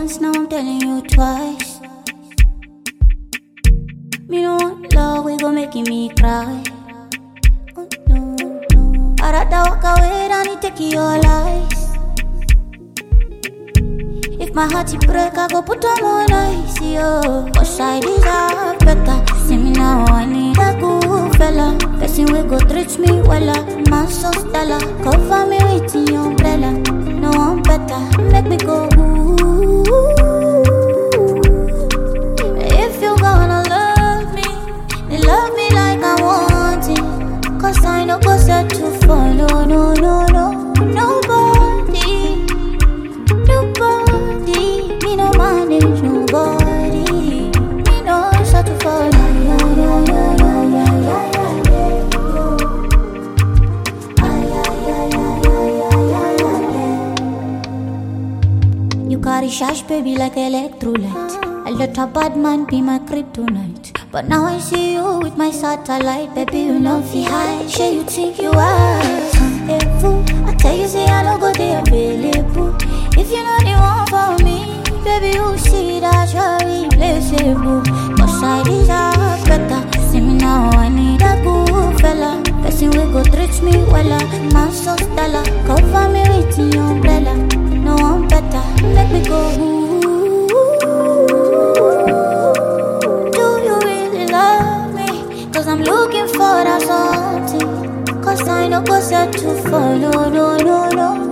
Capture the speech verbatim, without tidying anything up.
once, now I'm telling you twice. Me no want love, we gon' making me cry. Oh no, no. I'd rather walk away than it take your lies. If my heart is break, I go put on more ice, yo. Cause I deserve better. See me now, I need a good fella. Person we go treat me wella. Man so stellar, cover me with your umbrella. No one better, make me go ooh. If you gonna love me, then love me like I want it. Cause I know go set to fall, no, no, no, no. Nobody, nobody, me no manage nobody. Me no set to fall, no, no, no, no, no, no, no. You carry shash, baby, like electrolyte. I let a bad man be my kryptonite. But now I see you with my satellite. Baby, you know fi high. Sure you think you are a fool. I tell you, say I don't go there available. If you know the one for me, baby, you see that you're irreplaceable. Cause I deserve better. See me now, I need a good fella. Person we go treat me wella. Man so stellar, cover me with your umbrella. No one better, let me go. Ooh, do you really love me? Cause I'm looking for that something. Cause I know go set to fall, no, no, no, no.